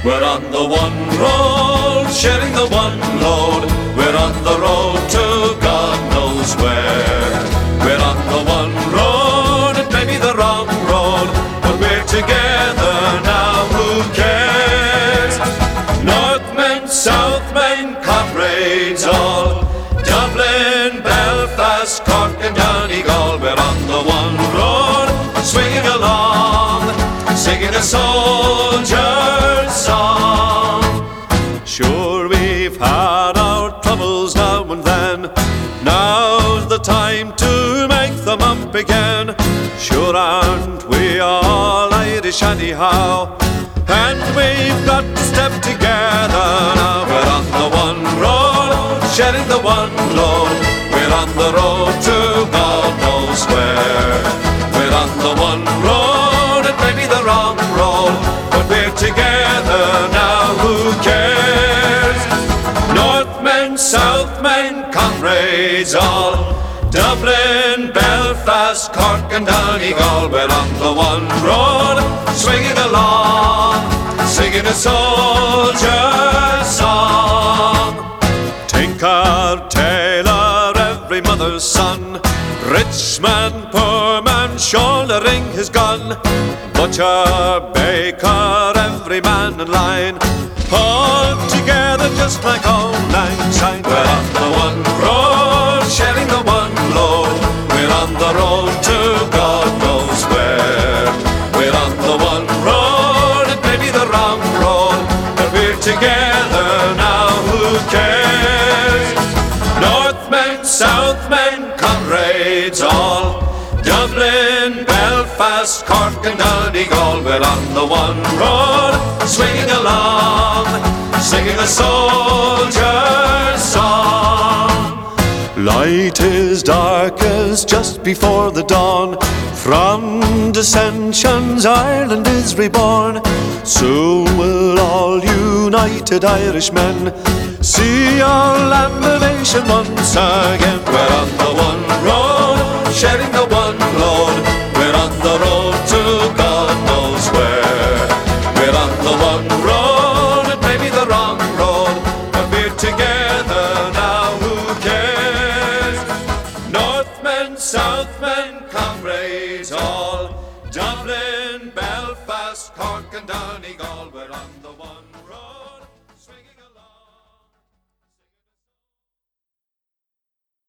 We're on the one road, sharing the one load. We're on the road to God knows where. We're on the one road, it may be the wrong road, but we're together now, who cares? Northmen, Southmen, comrades all, Dublin, Belfast, Cork and Donegal. We're on the one road, swinging along, singing a soldier's song. Sure, we've had our troubles now and then, now's the time to make them up again. Sure, aren't we all Irish anyhow? And we've got to step together now. We're on the one road, sharing the one load. We're on the road to God knows where. We're on the one road, it may be the wrong road, but we're together now, who cares? Northmen, Southmen, comrades all, Dublin, Belfast, Cork and Donegal. We're on the one road, swinging along, singing a soldier's song. Tinker, tailor, every mother's son, rich man, poor man, shouldering his gun, butcher, baker, every man in line, all together just like old lang syne. We're on the one road, sharing the one load. We're on the road to God knows where. We're on the one road, it may be the wrong road, but we're together now, who cares? Northmen, Southmen, comrades all, Dublin, Belfast, Cork and Donegal. We're on the one road, swinging along, singing a soldier's song. Light is darkest just before the dawn, from dissensions Ireland is reborn. Soon will all united Irishmen see our land, the nation once again. We're on the one road,